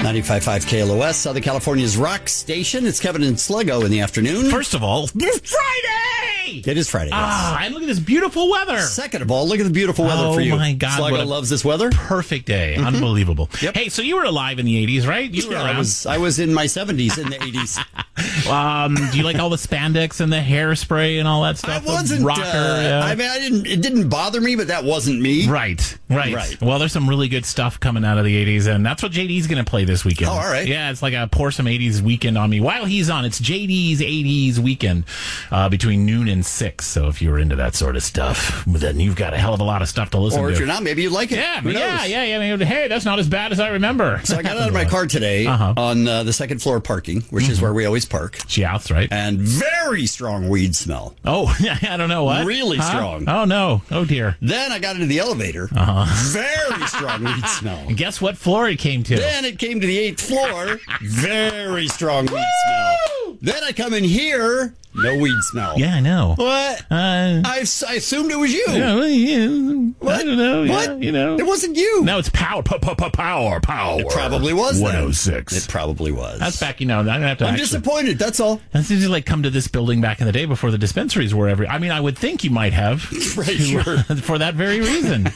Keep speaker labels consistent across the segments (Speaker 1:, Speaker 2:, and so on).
Speaker 1: 95.5 KLOS, Southern California's rock station. It's Kevin and Sluggo in the afternoon.
Speaker 2: First of all, it's Friday!
Speaker 1: It is Friday, yes.
Speaker 2: And look at this beautiful weather.
Speaker 1: Second of all, look at the beautiful weather for you.
Speaker 2: Oh, my God.
Speaker 1: Sluggo loves this weather.
Speaker 2: Perfect day. Mm-hmm. Unbelievable.
Speaker 1: Yep.
Speaker 2: Hey, so you were alive in the 80s, right? You were around.
Speaker 1: I was in my 70s in the 80s.
Speaker 2: Do you like all the spandex and the hairspray and all that stuff?
Speaker 1: I wasn't.
Speaker 2: Rocker, yeah.
Speaker 1: I mean, it didn't bother me, but that wasn't me.
Speaker 2: Right. Well, there's some really good stuff coming out of the 80s, and that's what JD's going to play this weekend.
Speaker 1: Oh, all right.
Speaker 2: Yeah, it's like a pour some 80s weekend on me. While he's on, it's JD's 80s weekend between noon and 6. So if you're into that sort of stuff, then you've got a hell of a lot of stuff to listen to.
Speaker 1: Or if you're not, maybe you like it.
Speaker 2: Yeah. Hey, that's not as bad as I remember.
Speaker 1: So I got out of my car today on the second floor parking, which is where we always park.
Speaker 2: Yeah, that's right.
Speaker 1: And very strong weed smell.
Speaker 2: Oh, I don't know what.
Speaker 1: Really strong.
Speaker 2: Oh, no. Oh, dear.
Speaker 1: Then I got into the elevator. Very strong weed smell.
Speaker 2: And guess what floor it came to?
Speaker 1: Then it came to the 8th floor. Very strong weed smell. Then I come in here. No weed smell.
Speaker 2: Yeah, I know.
Speaker 1: What? I assumed it was you.
Speaker 2: Yeah,
Speaker 1: What?
Speaker 2: I don't know.
Speaker 1: What?
Speaker 2: Yeah,
Speaker 1: It wasn't you.
Speaker 2: No, it's power. Power.
Speaker 1: It probably was.
Speaker 2: 106.
Speaker 1: It probably was.
Speaker 2: That's back, I'm going to have to
Speaker 1: I'm disappointed, that's all.
Speaker 2: That's easy to like come to this building back in the day before the dispensaries were I would think you might have.
Speaker 1: Right, sure.
Speaker 2: For that very reason.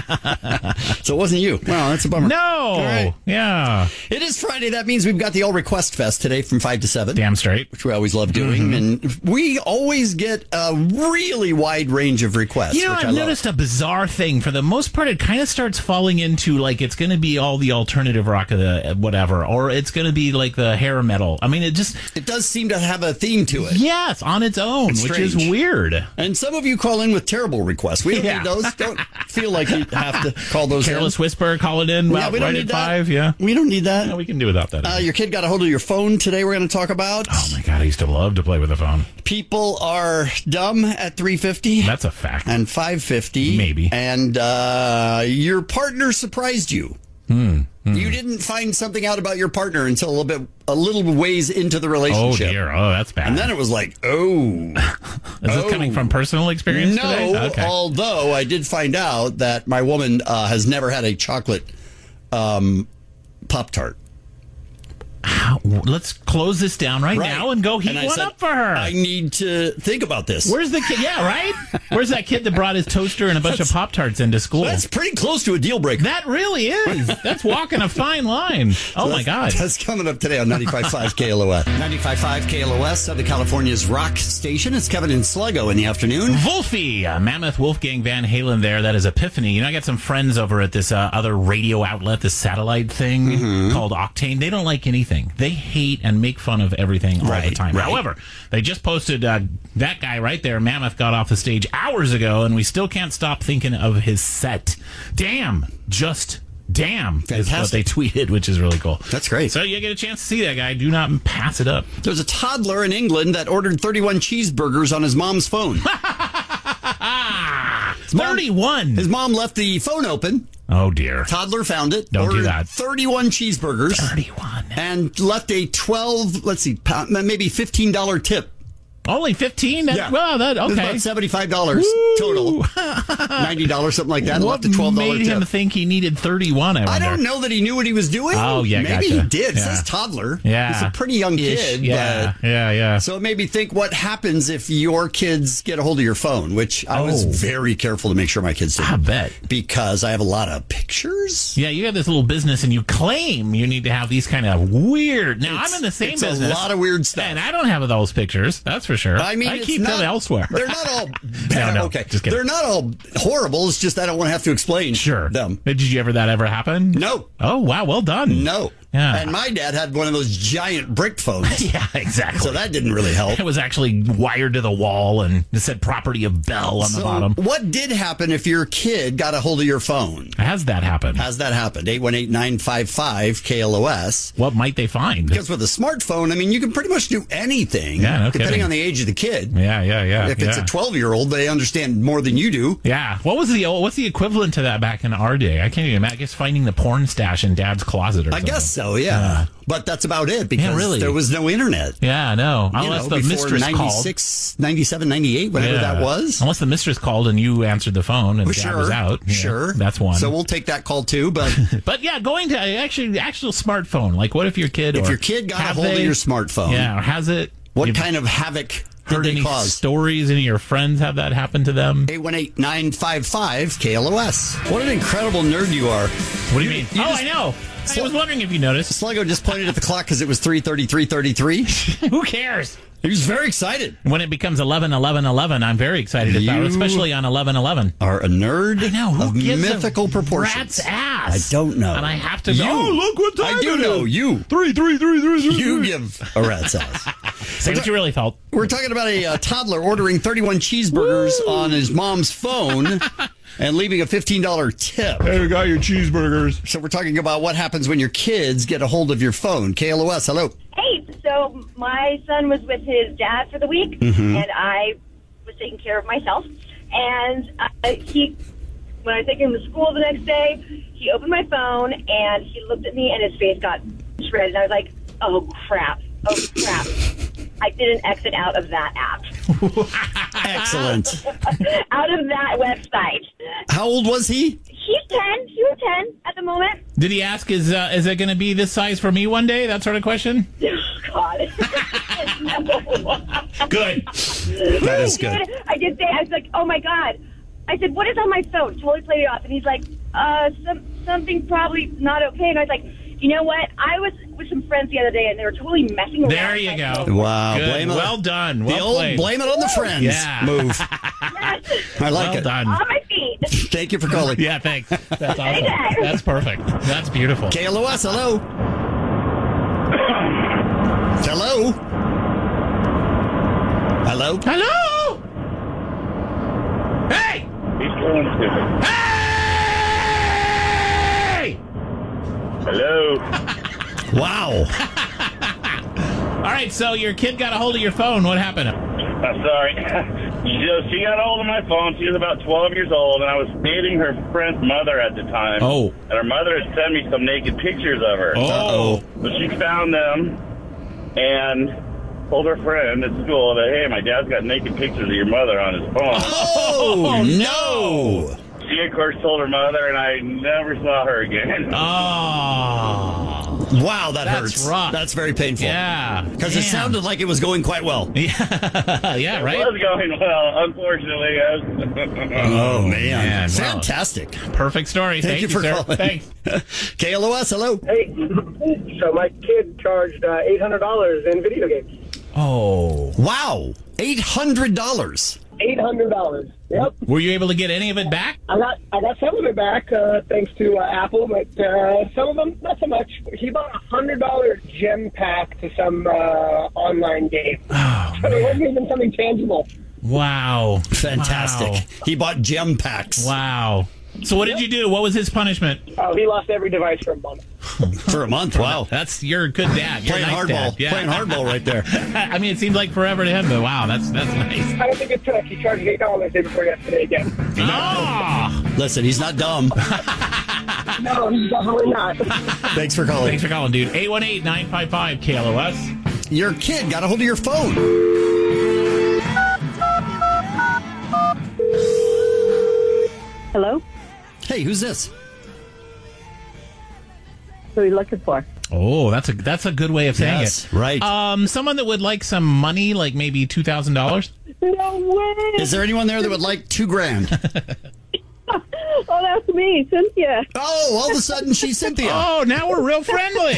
Speaker 1: So it wasn't you. Well, that's a bummer.
Speaker 2: No.
Speaker 1: Right.
Speaker 2: Yeah.
Speaker 1: It is Friday. That means we've got the All Request Fest today from 5 to 7.
Speaker 2: Damn straight.
Speaker 1: Which we always love doing. And we always get a really wide range of requests.
Speaker 2: You know, I've noticed a bizarre thing. For the most part, it kind of starts falling into like it's going to be all the alternative rock of the whatever, or it's going to be like the hair metal. I mean, it
Speaker 1: does seem to have a theme to it.
Speaker 2: Yes, on its own, which is weird.
Speaker 1: And some of you call in with terrible requests. We don't need those. Don't feel like you have to call those
Speaker 2: Careless Whisper, call it in.
Speaker 1: Yeah, we don't need that.
Speaker 2: 5, yeah.
Speaker 1: We don't need that.
Speaker 2: Yeah, we can do without that.
Speaker 1: Your kid got a hold of your phone today we're going to talk about.
Speaker 2: Oh, my God. I used to love to play with the phone.
Speaker 1: People are dumb at 3:50.
Speaker 2: That's a fact.
Speaker 1: And 5:50.
Speaker 2: Maybe.
Speaker 1: And your partner surprised you. You didn't find something out about your partner until a little ways into the relationship.
Speaker 2: Oh, dear. Oh, that's bad.
Speaker 1: And then it was like, is
Speaker 2: this coming from personal experience today?
Speaker 1: No,
Speaker 2: okay.
Speaker 1: Although I did find out that my woman has never had a chocolate Pop-Tart.
Speaker 2: Let's close this down right now and go heat one up for her.
Speaker 1: I need to think about this.
Speaker 2: Where's the kid? Yeah, right? Where's that kid that brought his toaster and a bunch of Pop-Tarts into school?
Speaker 1: That's pretty close to a deal breaker.
Speaker 2: That really is. That's walking a fine line. Oh, my God.
Speaker 1: That's coming up today on 95.5 KLOS. 95.5 KLOS, Southern California's rock station. It's Kevin and Sluggo in the afternoon.
Speaker 2: Wolfie, Mammoth Wolfgang Van Halen there. That is Epiphany. You know, I got some friends over at this other radio outlet, this satellite thing called Octane. They don't like anything. They hate and make fun of everything all the time.
Speaker 1: Right.
Speaker 2: However, they just posted that guy right there. Mammoth got off the stage hours ago, and we still can't stop thinking of his set. Damn. Just damn.
Speaker 1: Fantastic.
Speaker 2: Is what they tweeted, which is really cool.
Speaker 1: That's great.
Speaker 2: So you get a chance to see that guy. Do not pass it up.
Speaker 1: There's a toddler in England that ordered 31 cheeseburgers on his mom's phone.
Speaker 2: 31.
Speaker 1: His mom left the phone open.
Speaker 2: Oh, dear.
Speaker 1: Toddler found it.
Speaker 2: Don't do that.
Speaker 1: 31 cheeseburgers.
Speaker 2: 31.
Speaker 1: And left a maybe $15 tip.
Speaker 2: Only 15?
Speaker 1: Yeah.
Speaker 2: Well, okay.
Speaker 1: It's about $75 total. $90, something like that.
Speaker 2: What
Speaker 1: left a $12
Speaker 2: made
Speaker 1: tip.
Speaker 2: him think he needed 31, I wonder?
Speaker 1: I don't know that he knew what he was doing.
Speaker 2: Oh, yeah,
Speaker 1: Maybe
Speaker 2: gotcha.
Speaker 1: he did. It
Speaker 2: Yeah.
Speaker 1: says toddler.
Speaker 2: Yeah.
Speaker 1: He's a pretty young kid.
Speaker 2: Yeah,
Speaker 1: but,
Speaker 2: yeah.
Speaker 1: So it made me think what happens if your kids get a hold of your phone, which I was very careful to make sure my kids did.
Speaker 2: I bet.
Speaker 1: Because I have a lot of pictures.
Speaker 2: Yeah, you have this little business and you claim you need to have these kind of weird... Now, I'm in the same business.
Speaker 1: It's a lot of weird stuff.
Speaker 2: And I don't have those pictures, that's for sure.
Speaker 1: I mean,
Speaker 2: I keep them elsewhere.
Speaker 1: They're not all bad.
Speaker 2: No,
Speaker 1: okay.
Speaker 2: just kidding.
Speaker 1: They're not all horrible. It's just I don't want to have to explain them.
Speaker 2: Did that ever happen?
Speaker 1: No.
Speaker 2: Oh, wow. Well done.
Speaker 1: No.
Speaker 2: Yeah.
Speaker 1: And my dad had one of those giant brick phones.
Speaker 2: Yeah, exactly.
Speaker 1: So that didn't really help.
Speaker 2: It was actually wired to the wall and it said property of Bell on the bottom.
Speaker 1: What did happen if your kid got a hold of your phone?
Speaker 2: Has that happened?
Speaker 1: 818-955-KLOS.
Speaker 2: What might they find?
Speaker 1: Because with a smartphone, I mean, you can pretty much do anything.
Speaker 2: Yeah, no
Speaker 1: depending
Speaker 2: kidding.
Speaker 1: on the age of the kid.
Speaker 2: Yeah.
Speaker 1: If it's a 12-year-old, they understand more than you do.
Speaker 2: Yeah. What's the equivalent to that back in our day? I can't even imagine. I guess finding the porn stash in Dad's closet or something.
Speaker 1: I guess so. so, yeah. But that's about it because there was no internet.
Speaker 2: Yeah, no. Unless the mistress
Speaker 1: 96, 97, 98, whatever that was.
Speaker 2: Unless the mistress called and you answered the phone and Dad was out. Yeah,
Speaker 1: sure.
Speaker 2: That's one.
Speaker 1: So we'll take that call too. But
Speaker 2: but yeah, going to actual smartphone. Like what if your kid got
Speaker 1: a hold of your smartphone?
Speaker 2: Yeah, or has it?
Speaker 1: What kind of havoc did they cause?
Speaker 2: Stories? Any of your friends have that happen to them?
Speaker 1: 818-955-KLOS. What an incredible nerd you are.
Speaker 2: What do you mean? I know. I was wondering if you noticed.
Speaker 1: Sluggo just pointed at the clock because it was 3:33:33.
Speaker 2: Who cares?
Speaker 1: He was very excited.
Speaker 2: When it becomes 11:11:11, I'm very excited about it, especially on 11:11.
Speaker 1: Are a nerd
Speaker 2: I know. Who
Speaker 1: of
Speaker 2: gives
Speaker 1: mythical
Speaker 2: a
Speaker 1: proportions.
Speaker 2: Rat's ass.
Speaker 1: I don't know.
Speaker 2: And I have to go, look what time
Speaker 1: I do know. You.
Speaker 2: 3:33:33.
Speaker 1: You give a rat's ass.
Speaker 2: Say what you really felt.
Speaker 1: We're talking about a toddler ordering 31 cheeseburgers on his mom's phone and leaving a $15 tip.
Speaker 2: Hey, we got your cheeseburgers.
Speaker 1: So we're talking about what happens when your kids get a hold of your phone. KLOS, hello.
Speaker 3: Hey, so my son was with his dad for the week,
Speaker 1: Mm-hmm.
Speaker 3: and I was taking care of myself. And when I was taking him to school the next day, he opened my phone, and he looked at me, and his face got shredded. And I was like, oh, crap. I didn't exit out of that app.
Speaker 1: Excellent.
Speaker 3: Out of that website.
Speaker 1: How old was he?
Speaker 3: He's 10. He was 10 at the moment.
Speaker 2: Did he ask, is it going to be this size for me one day? That sort of question?
Speaker 3: Oh, God. No.
Speaker 2: Good.
Speaker 1: That is good.
Speaker 3: I did say, I was like, oh, my God. I said, what is on my phone? Totally played it off. And he's like, something probably not okay. And I was like, you know what? I was with some friends the other day, and they were totally messing around.
Speaker 2: There you go.
Speaker 1: Wow.
Speaker 2: Good. Well done.
Speaker 1: The old
Speaker 2: played.
Speaker 1: blame it on the friends move.
Speaker 3: Yes.
Speaker 1: I like it.
Speaker 2: Done.
Speaker 3: On my feet.
Speaker 1: Thank you for calling.
Speaker 2: Yeah, thanks. That's awesome. That's perfect. That's beautiful.
Speaker 1: KLOS, hello. Hello. Hello.
Speaker 2: Hello. Hey.
Speaker 4: He's going stupid.
Speaker 2: Hey.
Speaker 4: Hello.
Speaker 1: Wow.
Speaker 2: All right, so your kid got a hold of your phone. What happened?
Speaker 4: I'm sorry. She got a hold of my phone. She was about 12 years old, and I was dating her friend's mother at the time.
Speaker 2: Oh.
Speaker 4: And her mother had sent me some naked pictures of her.
Speaker 2: Oh.
Speaker 4: So she found them and told her friend at school that, hey, my dad's got naked pictures of your mother on his phone.
Speaker 1: Oh, no.
Speaker 4: She, of course, told her mother, and I never saw her again.
Speaker 2: Oh.
Speaker 1: Wow, that's
Speaker 2: hurts. Rough.
Speaker 1: That's very painful.
Speaker 2: Yeah.
Speaker 1: Because it sounded like it was going quite well.
Speaker 2: Yeah, right?
Speaker 4: It was going well, unfortunately.
Speaker 1: Oh, man.
Speaker 2: Wow.
Speaker 1: Fantastic.
Speaker 2: Perfect story.
Speaker 1: Thank you for
Speaker 2: sir.
Speaker 1: calling.
Speaker 2: Thanks.
Speaker 1: KLOS, hello.
Speaker 5: Hey, so my kid charged $800 in video games.
Speaker 2: Oh.
Speaker 1: Wow. $800.
Speaker 5: $800. Yep.
Speaker 2: Were you able to get any of it back?
Speaker 5: I got some of it back thanks to Apple, but some of them not so much. He bought a $100 gem pack to some online game.
Speaker 2: Oh,
Speaker 5: So it wasn't even something tangible.
Speaker 2: Wow.
Speaker 1: Fantastic. He bought gem packs.
Speaker 2: Wow. So what did you do? What was his punishment?
Speaker 5: Oh, he lost every device for a month.
Speaker 1: For a month. Wow.
Speaker 2: You're a good dad. You're
Speaker 1: Playing
Speaker 2: a nice
Speaker 1: hardball.
Speaker 2: dad. Yeah.
Speaker 1: Playing hardball right there.
Speaker 2: I mean, it seems like forever to him, but wow, that's nice.
Speaker 5: I don't think it took. He charged $8 day before yesterday again.
Speaker 2: Oh!
Speaker 1: Listen, he's not dumb.
Speaker 5: No, he's definitely not.
Speaker 1: Thanks for calling.
Speaker 2: Thanks for calling, dude. 818-955-KLOS.
Speaker 1: Your kid got a hold of your phone.
Speaker 3: Hello?
Speaker 1: Hey, who's this?
Speaker 3: Who are you looking for?
Speaker 2: Oh, that's a good way of saying
Speaker 1: Yes,
Speaker 2: it.
Speaker 1: right.
Speaker 2: Someone that would like some money, like maybe $2,000.
Speaker 3: No way!
Speaker 1: Is there anyone there that would like $2,000?
Speaker 3: Oh, that's me, Cynthia.
Speaker 1: Oh, all of a sudden she's Cynthia.
Speaker 2: Oh, now we're real friendly.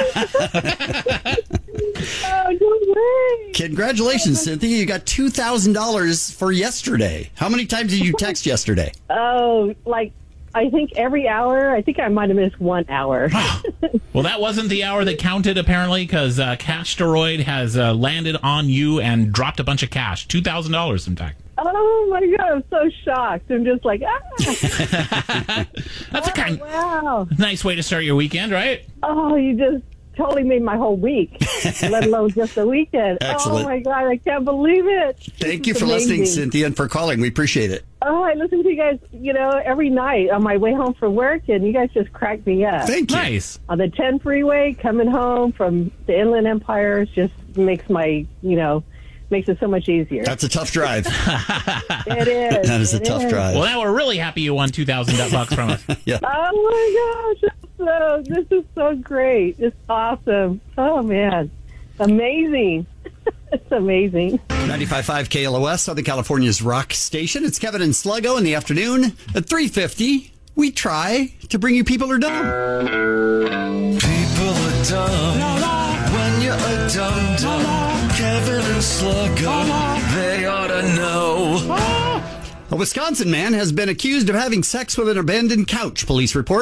Speaker 3: Oh, no way!
Speaker 1: Congratulations, Cynthia. You got $2,000 for yesterday. How many times did you text yesterday?
Speaker 3: Oh, like, I think every hour. I think I might have missed 1 hour.
Speaker 2: Well, that wasn't the hour that counted, apparently, because Cash-Steroid has landed on you and dropped a bunch of cash. $2,000, in fact.
Speaker 3: Oh, my God, I'm so shocked. I'm just like,
Speaker 2: That's a
Speaker 3: wow.
Speaker 2: nice way to start your weekend, right?
Speaker 3: Oh, you just
Speaker 6: totally made my whole week, let alone just the weekend.
Speaker 1: Excellent.
Speaker 6: Oh, my God, I can't believe it.
Speaker 1: Thank you for listening, Cynthia, and for calling. We appreciate it.
Speaker 6: Oh, I listen to you guys, every night on my way home from work, and you guys just crack me up.
Speaker 1: Thank you.
Speaker 2: Nice.
Speaker 6: On the 10 freeway, coming home from the Inland Empire just makes makes it so much easier.
Speaker 1: That's a tough drive.
Speaker 6: It is.
Speaker 1: That is a tough drive.
Speaker 2: Well, now we're really happy you won $2,000 from us.
Speaker 1: Yeah.
Speaker 6: Oh, my gosh. This is so great. It's awesome. Oh, man. Amazing. It's amazing.
Speaker 1: 95.5 KLOS, Southern California's rock station. It's Kevin and Sluggo in the afternoon. At 3:50, we try to bring you People Are Dumb.
Speaker 7: People are dumb. When you're a dum-dum, Kevin and Sluggo, they ought to know.
Speaker 1: A Wisconsin man has been accused of having sex with an abandoned couch, police report.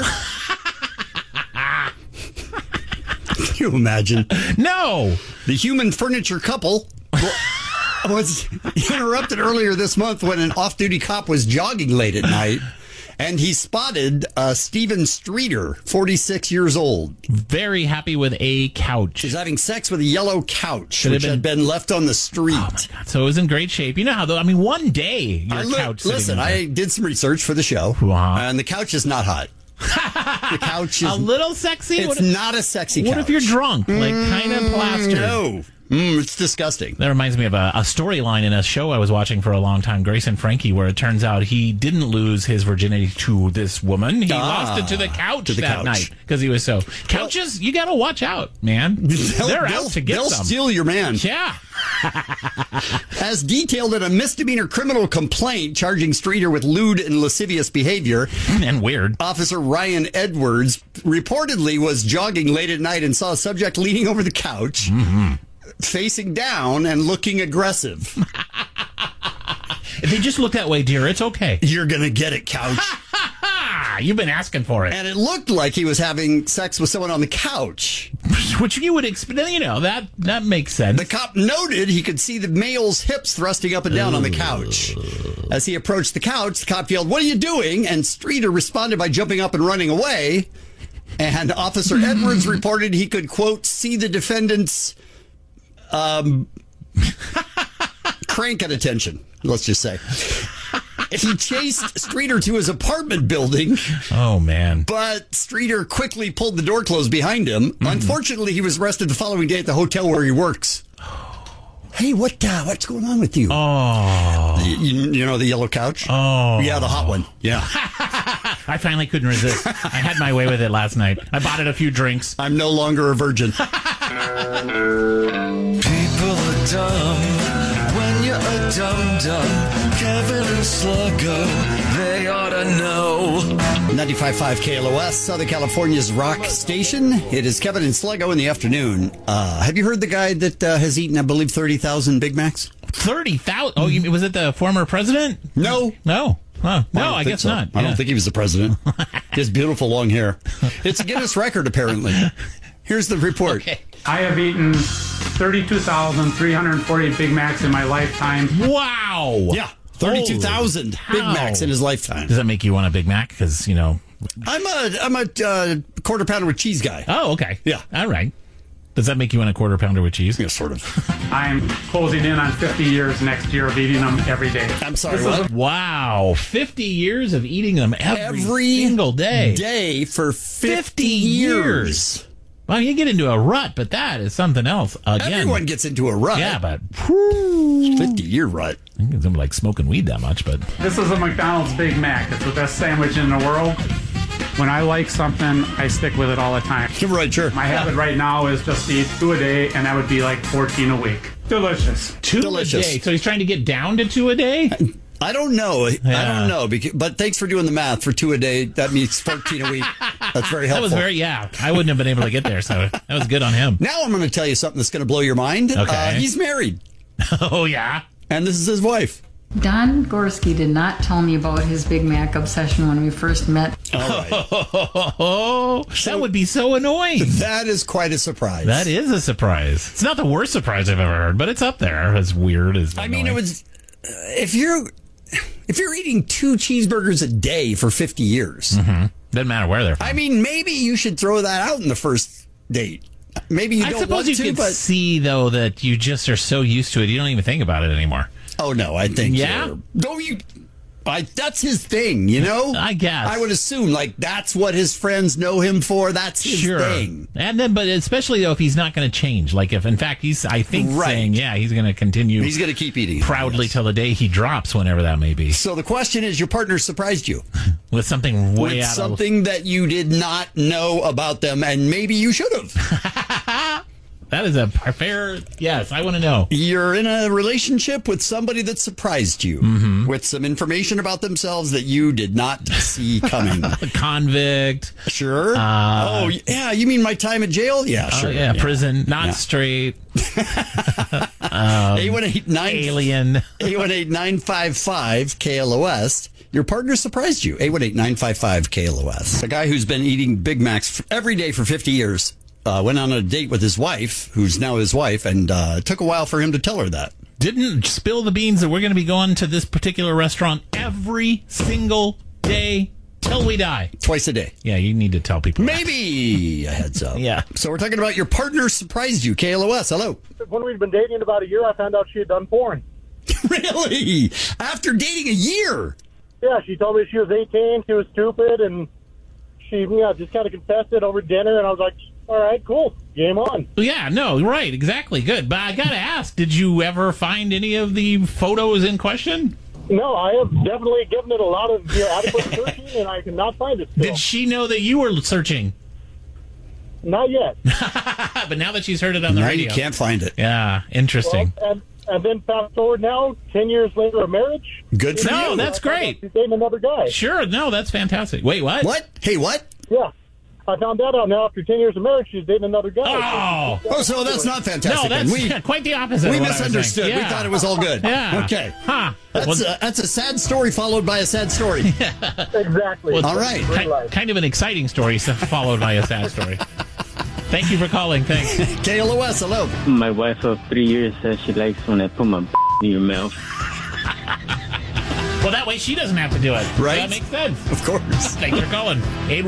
Speaker 1: Can you imagine?
Speaker 2: No.
Speaker 1: The human furniture couple was interrupted earlier this month when an off-duty cop was jogging late at night, and he spotted Stephen Streeter, 46 years old.
Speaker 2: Very happy with a couch.
Speaker 1: He's having sex with a yellow couch,
Speaker 2: Could have
Speaker 1: which had been left on the street.
Speaker 2: Oh, my God. So it was in great shape. You know how, though, one day your couch sitting
Speaker 1: Listen,
Speaker 2: in there.
Speaker 1: I did some research for the show, and the couch is not hot. The couch is
Speaker 2: a little sexy?
Speaker 1: It's not a sexy couch.
Speaker 2: What if you're drunk? Like, kind of plastered?
Speaker 1: No. It's disgusting.
Speaker 2: That reminds me of a storyline in a show I was watching for a long time, Grace and Frankie, where it turns out he didn't lose his virginity to this woman. He lost it to the couch that night because he was so... Couches, you got to watch out, man. They're out to get
Speaker 1: they'll
Speaker 2: some.
Speaker 1: steal your man.
Speaker 2: Yeah.
Speaker 1: As detailed in a misdemeanor criminal complaint charging Streeter with lewd and lascivious behavior.
Speaker 2: And weird.
Speaker 1: Officer Ryan Edwards reportedly was jogging late at night and saw a subject leaning over the couch, facing down and looking aggressive.
Speaker 2: If they just look that way, dear, it's okay.
Speaker 1: You're going to get it, couch.
Speaker 2: You've been asking for it.
Speaker 1: And it looked like he was having sex with someone on the couch.
Speaker 2: Which you would expect, that makes sense.
Speaker 1: The cop noted he could see the male's hips thrusting up and down on the couch. As he approached the couch, the cop yelled, "What are you doing?" And Streeter responded by jumping up and running away. And Officer Edwards reported he could, quote, see the defendant's crank at attention, let's just say. He chased Streeter to his apartment building.
Speaker 2: Oh, man.
Speaker 1: But Streeter quickly pulled the door closed behind him. Unfortunately, he was arrested the following day at the hotel where he works. Hey, what's going on with you?
Speaker 2: Oh.
Speaker 1: You know the yellow couch?
Speaker 2: Oh.
Speaker 1: Yeah, the hot one. Yeah.
Speaker 2: I finally couldn't resist. I had my way with it last night. I bought it a few drinks.
Speaker 1: I'm no longer a virgin.
Speaker 7: People are dumb. When you're a dum-dum, Kevin and Sluggo, they ought to know.
Speaker 1: 95.5 KLOS, Southern California's rock station. It is Kevin and Sluggo in the afternoon. Have you heard the guy that has eaten, I believe, 30,000 Big Macs?
Speaker 2: 30,000? Oh, was it the former president?
Speaker 1: No.
Speaker 2: No. Huh. No, I guess
Speaker 1: so.
Speaker 2: not.
Speaker 1: I don't think he was the president. His beautiful long hair. It's a Guinness record, apparently. Here's the report.
Speaker 2: Okay.
Speaker 8: I have eaten 32,340 Big Macs in my lifetime.
Speaker 2: Wow.
Speaker 1: Yeah. 32,000 Big Macs in his lifetime.
Speaker 2: Does that make you want a Big Mac? Because,
Speaker 1: I'm a quarter pounder with cheese guy.
Speaker 2: Oh, okay.
Speaker 1: Yeah.
Speaker 2: All right. Does that make you want a quarter pounder with cheese?
Speaker 1: Yeah, sort of.
Speaker 8: I'm closing in on 50 years next year of eating them every day.
Speaker 1: I'm sorry, what?
Speaker 2: Wow. 50 years of eating them every single day.
Speaker 1: Day for 50 years.
Speaker 2: Well, you get into a rut, but that is something else. Again,
Speaker 1: Everyone gets into a rut.
Speaker 2: Yeah, but
Speaker 1: 50-year rut.
Speaker 2: I think it's like smoking weed that much, but
Speaker 8: This is a McDonald's Big Mac. It's the best sandwich in the world. When I like something, I stick with it all the time.
Speaker 1: Right, sure.
Speaker 8: My habit right now is just to eat 2 a day, and that would be like 14 a week. Delicious.
Speaker 2: 2
Speaker 1: Delicious.
Speaker 2: a day. So he's trying to get down to 2 a day?
Speaker 1: I don't know.
Speaker 2: Yeah.
Speaker 1: I don't know. But thanks for doing the math. For 2 a day, that means 14 a week. That's very helpful.
Speaker 2: That was I wouldn't have been able to get there, so that was good on him.
Speaker 1: Now I'm going to tell you something that's going to blow your mind.
Speaker 2: Okay.
Speaker 1: He's married.
Speaker 2: Oh, yeah?
Speaker 1: And this is his wife.
Speaker 9: Don Gorski did not tell me about his Big Mac obsession when we first met.
Speaker 1: All right.
Speaker 2: Oh, that would be so annoying.
Speaker 1: That is quite a surprise.
Speaker 2: That is a surprise. It's not the worst surprise I've ever heard, but it's up there. As weird as
Speaker 1: I mean, it was... If you're eating 2 cheeseburgers a day for 50 years...
Speaker 2: Doesn't matter where they're from.
Speaker 1: I mean, maybe you should throw that out in the first date. Maybe you
Speaker 2: I
Speaker 1: don't
Speaker 2: suppose
Speaker 1: want
Speaker 2: you
Speaker 1: to,
Speaker 2: could
Speaker 1: but
Speaker 2: see, though, that you just are so used to it, you don't even think about it anymore.
Speaker 1: oh no, I think
Speaker 2: Yeah?
Speaker 1: that's his thing, you know?
Speaker 2: I guess.
Speaker 1: I would assume like that's what his friends know him for. That's his thing.
Speaker 2: And then, but especially though, if he's not going to change, like if in fact he's, I think,
Speaker 1: Right.
Speaker 2: saying, yeah, he's going to continue.
Speaker 1: He's going to keep eating
Speaker 2: proudly till the day he drops, whenever that may be,
Speaker 1: So the question is, your partner surprised you
Speaker 2: with something way
Speaker 1: with
Speaker 2: out
Speaker 1: something that you did not know about them, and maybe you should have.
Speaker 2: That is a fair. Yes, I want to know.
Speaker 1: You're in a relationship with somebody that surprised you with some information about themselves that you did not see coming.
Speaker 2: A convict.
Speaker 1: Sure. Oh, yeah. You mean my time at jail? Yeah, sure.
Speaker 2: Yeah, prison, not straight.
Speaker 1: 818-955
Speaker 2: Alien.
Speaker 1: 818-955-KLOS. Your partner surprised you. 818-955-KLOS. A guy who's been eating Big Macs every day for 50 years. Went on a date with his wife, who's now his wife, and it took a while for him to tell her that.
Speaker 2: Didn't spill the beans that we're going to be going to this particular restaurant every single day till we die.
Speaker 1: Twice a day.
Speaker 2: Yeah, you need to tell people.
Speaker 1: Maybe a heads up.
Speaker 2: Yeah.
Speaker 1: So we're talking about your partner surprised you. KLOS, hello.
Speaker 10: When we'd been dating about a year, I found out she had done porn.
Speaker 1: Really? After dating a year?
Speaker 10: Yeah, she told me she was 18, she was stupid, and she just kind of confessed it over dinner, and I was like, all right, cool. Game on.
Speaker 2: Yeah, no, right, exactly. Good. But I got to ask, did you ever find any of the photos in question?
Speaker 10: No, I have definitely given it a lot of adequate searching, and I cannot find it still.
Speaker 2: Did she know that you were searching?
Speaker 10: Not yet.
Speaker 2: But now that she's heard it on the
Speaker 1: Now
Speaker 2: radio.
Speaker 1: you can't find it.
Speaker 2: Yeah, interesting.
Speaker 10: Well, and then fast forward now, 10 years later of marriage.
Speaker 1: Good for
Speaker 2: No,
Speaker 1: you.
Speaker 2: that's great.
Speaker 10: She's dating another guy.
Speaker 2: Sure, no, that's fantastic. Wait, what?
Speaker 1: What? Hey, what?
Speaker 10: Yeah. I found that out now after 10 years of marriage. She's dating another guy.
Speaker 2: Oh.
Speaker 1: Oh, so that's not fantastic.
Speaker 2: No, that's
Speaker 1: then.
Speaker 2: quite the opposite.
Speaker 1: We
Speaker 2: of what I was saying.
Speaker 1: misunderstood. We
Speaker 2: Yeah.
Speaker 1: thought it was all good.
Speaker 2: Yeah.
Speaker 1: Okay.
Speaker 2: Huh.
Speaker 1: That's a sad story followed by a sad story.
Speaker 10: Exactly.
Speaker 2: Well,
Speaker 1: all right.
Speaker 2: Kind of an exciting story followed by a sad story. Thank you for calling. Thanks.
Speaker 1: KLOS, hello.
Speaker 11: My wife of 3 years says she likes when I put my in your mouth.
Speaker 2: Well, that way she doesn't have to do it.
Speaker 1: Right.
Speaker 2: That makes sense.
Speaker 1: Of course.
Speaker 2: Thanks for calling.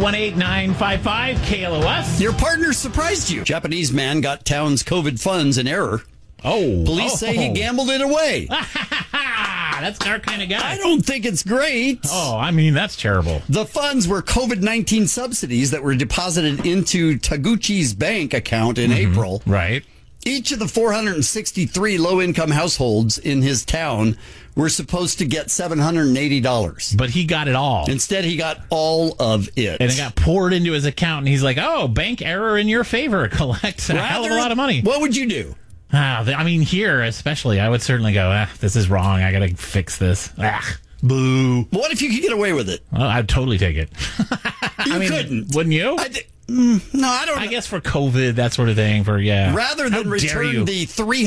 Speaker 2: 818-955-KLOS.
Speaker 1: Your partner surprised you. Japanese man got town's COVID funds in error.
Speaker 2: Oh.
Speaker 1: Police say he gambled it away.
Speaker 2: That's our kind of guy.
Speaker 1: I don't think it's great.
Speaker 2: Oh, I mean, that's terrible.
Speaker 1: The funds were COVID-19 subsidies that were deposited into Taguchi's bank account in April.
Speaker 2: Right.
Speaker 1: Each of the 463 low-income households in his town were supposed to get $780.
Speaker 2: But he got it all.
Speaker 1: Instead, he got all of it.
Speaker 2: And it got poured into his account, and he's like, oh, bank error in your favor. Collect a hell of a lot of money.
Speaker 1: What would you do?
Speaker 2: I mean, here especially, I would certainly go, this is wrong. I got to fix this. Boo.
Speaker 1: What if you could get away with it?
Speaker 2: Well, I'd totally take it.
Speaker 1: You couldn't.
Speaker 2: Wouldn't you?
Speaker 1: No, I don't know.
Speaker 2: I guess for COVID, that sort of thing.
Speaker 1: Rather than
Speaker 2: How dare you.
Speaker 1: return the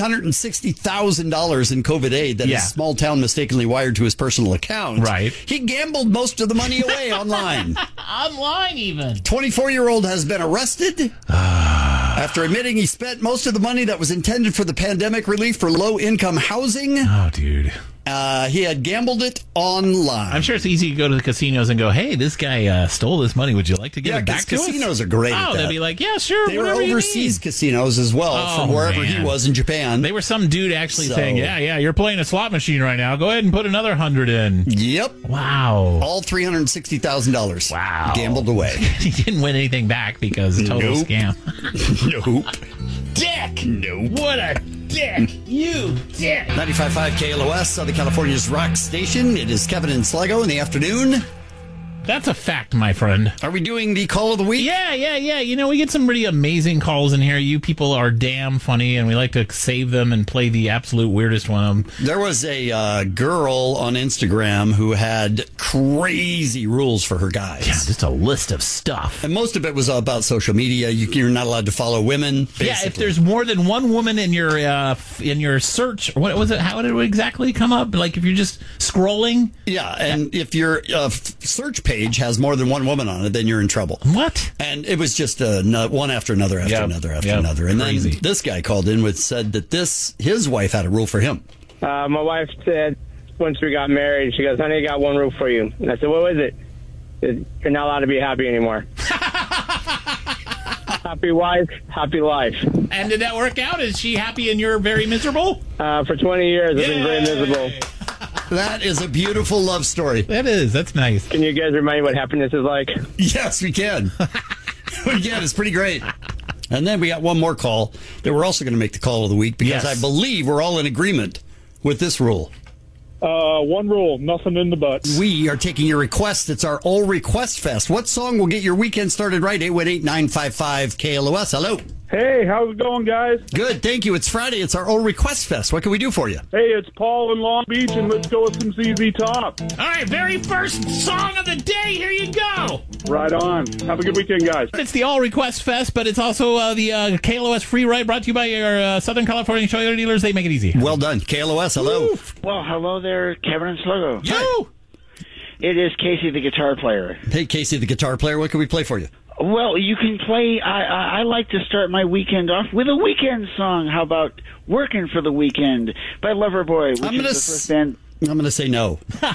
Speaker 1: $360,000 in COVID aid that his small town mistakenly wired to his personal account,
Speaker 2: Right.
Speaker 1: he gambled most of the money away online.
Speaker 2: Online, even.
Speaker 1: 24-year-old has been arrested after admitting he spent most of the money that was intended for the pandemic relief for low-income housing.
Speaker 2: Oh, dude.
Speaker 1: He had gambled it online.
Speaker 2: I'm sure it's easy to go to the casinos and go, hey, this guy stole this money. Would you like to give it back to us?
Speaker 1: Casinos are great at
Speaker 2: Oh,
Speaker 1: that.
Speaker 2: they'd be like, yeah, sure.
Speaker 1: They were
Speaker 2: whatever you
Speaker 1: overseas
Speaker 2: need.
Speaker 1: casinos as well,
Speaker 2: Oh,
Speaker 1: from wherever he
Speaker 2: man.
Speaker 1: was in Japan.
Speaker 2: They were some dude actually saying, yeah, you're playing a slot machine right now. Go ahead and put another 100 in.
Speaker 1: Yep.
Speaker 2: Wow.
Speaker 1: All $360,000.
Speaker 2: Wow.
Speaker 1: Gambled away.
Speaker 2: He didn't win anything back because total
Speaker 1: Nope.
Speaker 2: scam.
Speaker 1: Nope.
Speaker 2: Dick!
Speaker 1: Nope.
Speaker 2: What a dick! You dick!
Speaker 1: 95.5 KLOS, Southern California's rock station. It is Kevin and Sluggo in the afternoon.
Speaker 2: That's a fact, my friend.
Speaker 1: Are we doing the call of the week?
Speaker 2: Yeah. You know, we get some pretty amazing calls in here. You people are damn funny, and we like to save them and play the absolute weirdest one.
Speaker 1: There was a girl on Instagram who had crazy rules for her guys.
Speaker 2: Yeah, just a list of stuff.
Speaker 1: And most of it was about social media. You're not allowed to follow women. Basically.
Speaker 2: Yeah, if there's more than one woman in your search, what was it? How did it exactly come up? Like if you're just scrolling?
Speaker 1: Yeah, and if your search page has more than one woman on it, then you're in trouble.
Speaker 2: What?
Speaker 1: And it was just one after another after another after another. And
Speaker 2: Crazy.
Speaker 1: then this guy called in said that his wife had a rule for him.
Speaker 12: My wife said once we got married, she goes, honey, I got one rule for you. And I said, what was it? She said, you're not allowed to be happy anymore. Happy wife, happy life.
Speaker 2: And did that work out? Is she happy and you're very miserable?
Speaker 12: For 20 years, I've been very miserable.
Speaker 1: That is a beautiful love story.
Speaker 2: That is. That's nice.
Speaker 12: Can you guys remind me what happiness is like?
Speaker 1: Yes, we can. We can. It's pretty great. And then we got one more call that we're also going to make the call of the week because I believe we're all in agreement with this rule.
Speaker 13: One rule, nothing in the butts.
Speaker 1: We are taking your request. It's our All Request Fest. What song will get your weekend started right? 818-955-KLOS. Hello.
Speaker 13: Hey, how's it going, guys?
Speaker 1: Good, thank you. It's Friday. It's our All Request Fest. What can we do for you?
Speaker 13: Hey, it's Paul in Long Beach, and let's go with some ZZ Top.
Speaker 2: All right, very first song of the day. Here you go.
Speaker 13: Right on. Have a good weekend, guys.
Speaker 2: It's the All Request Fest, but it's also the KLOS Free Ride brought to you by your Southern California Toyota dealers. They make it easy.
Speaker 1: Well done. KLOS, hello.
Speaker 2: Woo.
Speaker 14: Well, hello there, Kevin and Sluggo.
Speaker 2: Yo!
Speaker 14: It is Casey the guitar player.
Speaker 1: Hey, Casey the guitar player. What can we play for you?
Speaker 14: Well, you can play, I like to start my weekend off with a weekend song. How about Working for the Weekend by Loverboy, which is the first band.
Speaker 1: I'm going to say no.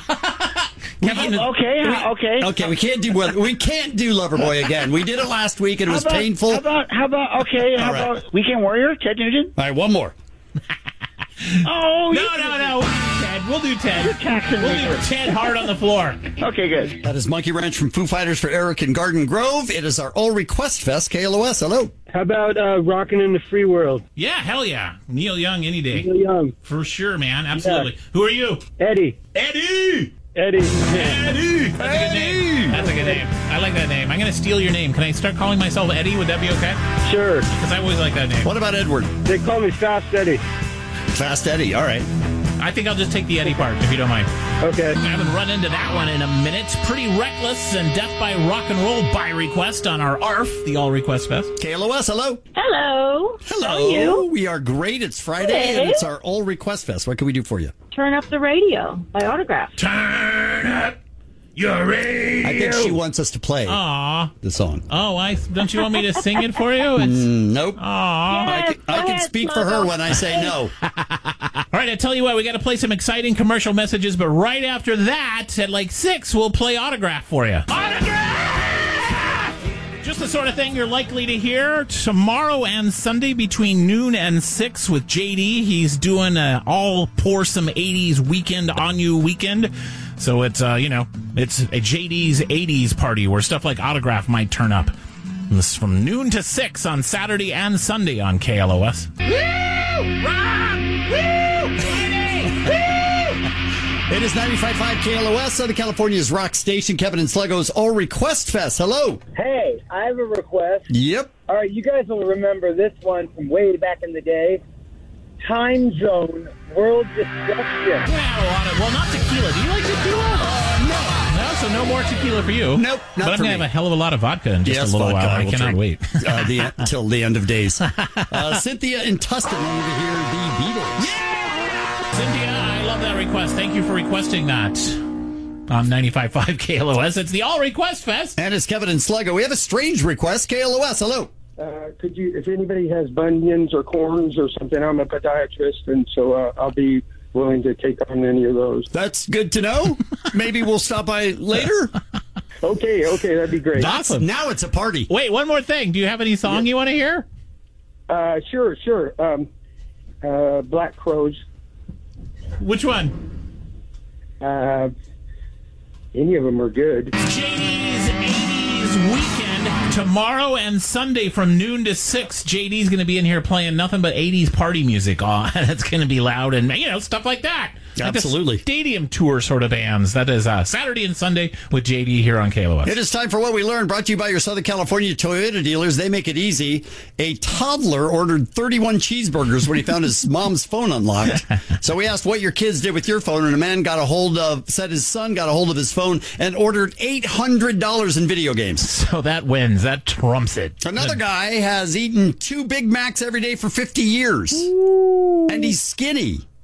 Speaker 1: Okay, we can't do Loverboy again. We did it last week and it was painful.
Speaker 14: How about Weekend Warrior, Ted Nugent?
Speaker 1: All right, one more.
Speaker 2: Oh, no. We'll do Ted. We'll do Ted hard on the floor.
Speaker 14: Okay, good.
Speaker 1: That is Monkey Ranch from Foo Fighters for Eric in Garden Grove. It is our All Request Fest. KLOS, hello.
Speaker 15: How about Rockin' in the Free World?
Speaker 2: Yeah, hell yeah. Neil Young any day.
Speaker 15: Neil Young.
Speaker 2: For sure, man. Absolutely.
Speaker 15: Yeah.
Speaker 2: Who are you?
Speaker 15: Eddie.
Speaker 2: Eddie!
Speaker 15: Eddie.
Speaker 2: That's a good name. That's a good name. I like that name. I'm going to steal your name. Can I start calling myself Eddie? Would that be okay?
Speaker 15: Sure.
Speaker 2: Because I always like that name.
Speaker 1: What about Edward?
Speaker 15: They call me Fast Eddie.
Speaker 1: Fast Eddie, all right.
Speaker 2: I think I'll just take the Eddie part, if you don't mind.
Speaker 15: Okay.
Speaker 2: I haven't run into that one in a minute. Pretty Reckless and Death by Rock and Roll by request on our ARF, the All Request Fest.
Speaker 1: KLOS, hello.
Speaker 16: Hello.
Speaker 1: Hello.
Speaker 16: How are you?
Speaker 1: We are great. It's Friday, and it's our All Request Fest. What can we do for you?
Speaker 16: Turn Up the Radio by Autograph.
Speaker 2: Turn up your radio.
Speaker 1: I think she wants us to play the song.
Speaker 2: Oh, don't you want me to sing it for you?
Speaker 1: Nope.
Speaker 2: Aw.
Speaker 1: I can speak for her when I say no.
Speaker 2: All right, I tell you what, we got to play some exciting commercial messages, but right after that, at like 6, we'll play Autograph for you. Autograph! Just the sort of thing you're likely to hear tomorrow and Sunday between noon and 6 with JD. He's doing an all pour some 80s weekend on you weekend. So it's, it's a JD's 80s party where stuff like Autograph might turn up. And this is from noon to 6 on Saturday and Sunday on KLOS. Woo! Rock! Woo!
Speaker 1: It is 95.5 KLOS, Southern California's rock station. Kevin and Sluggo's All Request Fest. Hello.
Speaker 15: Hey, I have a request.
Speaker 1: Yep.
Speaker 15: All right, you guys will remember this one from way back in the day. Time Zone, World Destruction.
Speaker 2: Well, not tequila. Do you like tequila? No, so no more tequila for you.
Speaker 1: Nope,
Speaker 2: but I'm going to have a hell of a lot of vodka in just a little while. I cannot wait.
Speaker 1: Until the end of days. Cynthia in Tustin wanted to hear the Beatles.
Speaker 2: Yeah! Cynthia, I love that request. Thank you for requesting that. On 95.5 KLOS. It's the All Request Fest.
Speaker 1: And it's Kevin and Sluggo. We have a strange request. KLOS, hello.
Speaker 15: Could you, if anybody has bunions or corns or something, I'm a podiatrist, and so I'll be willing to take on any of those.
Speaker 1: That's good to know. Maybe we'll stop by later.
Speaker 15: Okay, that'd be great.
Speaker 2: Awesome.
Speaker 1: Now it's a party.
Speaker 2: Wait, one more thing. Do you have any song you want to hear?
Speaker 15: Sure. Black Crowes.
Speaker 2: Which one?
Speaker 15: Any of them are good.
Speaker 2: JD's 80s Weekend. Tomorrow and Sunday from noon to 6, JD's going to be in here playing nothing but 80s party music. It's going to be loud and, stuff like that.
Speaker 1: Absolutely.
Speaker 2: Like stadium tour sort of bands. That is Saturday and Sunday with JD here on KLOS.
Speaker 1: It is time for What We Learned, brought to you by your Southern California Toyota dealers. They make it easy. A toddler ordered 31 cheeseburgers when he found his mom's phone unlocked. So we asked what your kids did with your phone, and a man said his son got a hold of his phone and ordered $800 in video games.
Speaker 2: So that wins. That trumps it.
Speaker 1: Another guy has eaten 2 Big Macs every day for 50 years. Ooh. And he's skinny.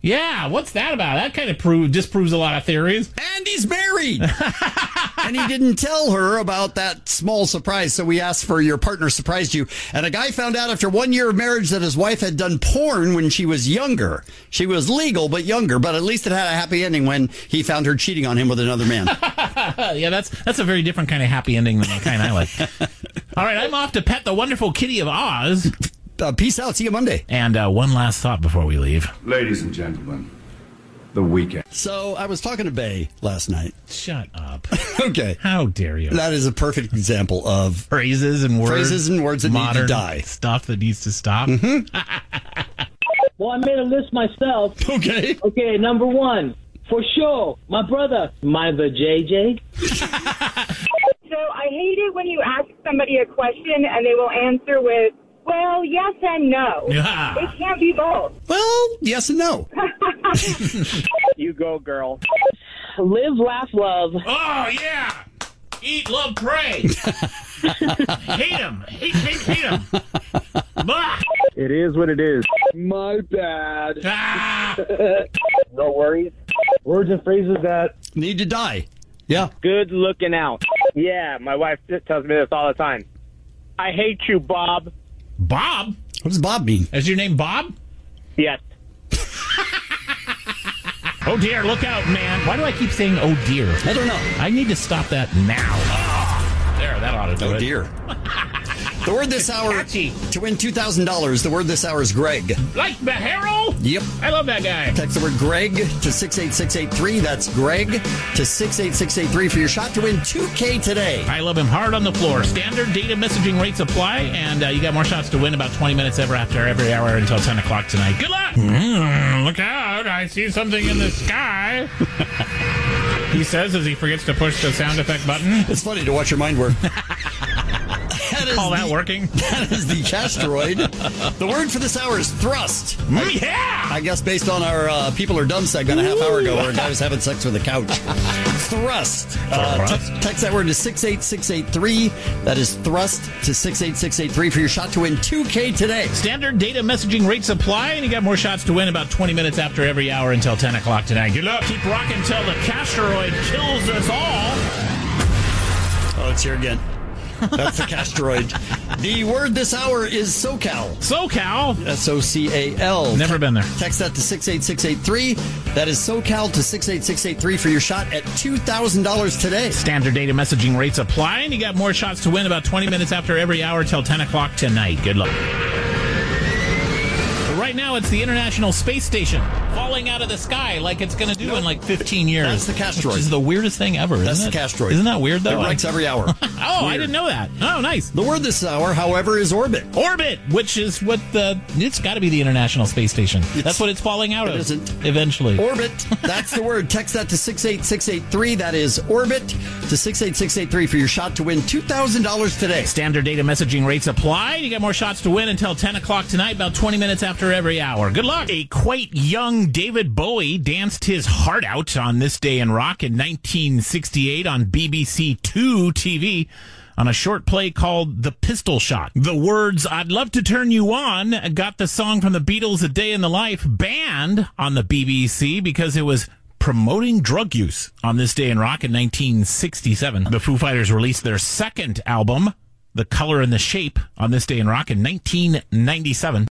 Speaker 2: Yeah, what's that about? That kind of disproves a lot of theories.
Speaker 1: And he's married. And he didn't tell her about that small surprise, so we asked for your partner surprised you. And a guy found out after 1 year of marriage that his wife had done porn when she was younger. She was legal, but younger, but at least it had a happy ending when he found her cheating on him with another man.
Speaker 2: Yeah, that's a very different kind of happy ending than the kind I like. All right, I'm off to pet the wonderful Kitty of Oz.
Speaker 1: Peace out. See you Monday.
Speaker 2: And one last thought before we leave.
Speaker 17: Ladies and gentlemen, the weekend.
Speaker 1: So I was talking to Bay last night.
Speaker 2: Shut up.
Speaker 1: Okay.
Speaker 2: How dare you?
Speaker 1: That is a perfect example of
Speaker 2: phrases and words
Speaker 1: that need to die.
Speaker 2: Stuff that needs to stop.
Speaker 1: Mm-hmm.
Speaker 18: Well, I made a list myself.
Speaker 1: Okay.
Speaker 18: Okay, number 1. For sure, my brother, my JJ.
Speaker 3: So I hate it when you ask somebody a question and they will answer with, well, yes and no.
Speaker 2: Yeah.
Speaker 3: It can't be both.
Speaker 1: Well, yes and no.
Speaker 12: You go, girl.
Speaker 18: Live, laugh, love.
Speaker 2: Oh, yeah. Eat, love, pray. Hate him. Hate him. Blah.
Speaker 12: It is what it is.
Speaker 18: My bad.
Speaker 2: Ah.
Speaker 12: No worries. Words and phrases that
Speaker 1: need to die. Yeah.
Speaker 12: Good looking out. Yeah, my wife tells me this all the time. I hate you, Bob.
Speaker 2: Bob?
Speaker 1: What does Bob mean?
Speaker 2: Is your name Bob?
Speaker 12: Yes.
Speaker 2: Oh, dear, look out, man. Why do I keep saying, oh, dear?
Speaker 1: I don't know.
Speaker 2: I need to stop that now. Oh, there, that ought to do it.
Speaker 1: Oh, dear. The word this hour to win $2,000. The word this hour is Greg.
Speaker 2: Like Behero?
Speaker 1: Yep.
Speaker 2: I love that guy.
Speaker 1: Text the word Greg to 68683. That's Greg to 68683 for your shot to win $2K today.
Speaker 2: I love him hard on the floor. Standard data messaging rates apply, and you got more shots to win about 20 minutes after every hour until 10 o'clock tonight. Good luck. Look out. I see something in the sky. He says as he forgets to push the sound effect button.
Speaker 1: It's funny to watch your mind work.
Speaker 2: Call that working?
Speaker 1: That is the Castroid. The word for this hour is thrust.
Speaker 2: Yeah!
Speaker 1: I guess based on our People Are Dumb segment a half hour ago where a guy was having sex with a couch. Thrust. Text that word to 68683. That is thrust to 68683 for your shot to win $2K today.
Speaker 2: Standard data messaging rates apply, and you got more shots to win about 20 minutes after every hour until 10 o'clock tonight. Good luck. Keep rocking till the Castroid kills us all.
Speaker 1: Oh, it's here again. That's the Castroid. The word this hour is SoCal.
Speaker 2: SoCal?
Speaker 1: SoCal.
Speaker 2: Never been there.
Speaker 1: Text that to 68683. That is SoCal to 68683 for your shot at $2,000 today.
Speaker 2: Standard data messaging rates apply, and you got more shots to win about 20 minutes after every hour till 10 o'clock tonight. Good luck. Right now, it's the International Space Station falling out of the sky like it's going to do in like 15 years.
Speaker 1: That's the Castroid.
Speaker 2: Which is the weirdest thing ever, isn't it?
Speaker 1: That's the Castroid.
Speaker 2: Isn't that weird, though?
Speaker 1: It wrecks every hour.
Speaker 2: Oh, I didn't know that. Oh, nice.
Speaker 1: The word this hour, however, is orbit.
Speaker 2: Orbit, which is what it's got to be the International Space Station. That's what it's falling out of.
Speaker 1: It isn't.
Speaker 2: Eventually.
Speaker 1: Orbit. That's the word. Text that to 68683. That is orbit to 68683 for your shot to win $2,000 today.
Speaker 2: Standard data messaging rates apply. You got more shots to win until 10 o'clock tonight, about 20 minutes after every hour. Good luck. A quite young David Bowie danced his heart out on This Day in Rock in 1968 on BBC 2 TV on a short play called The Pistol Shot. The words, I'd love to turn you on, got the song from the Beatles, A Day in the Life, banned on the BBC because it was promoting drug use on This Day in Rock in 1967. The Foo Fighters released their second album, The Color and the Shape, on This Day in Rock in 1997.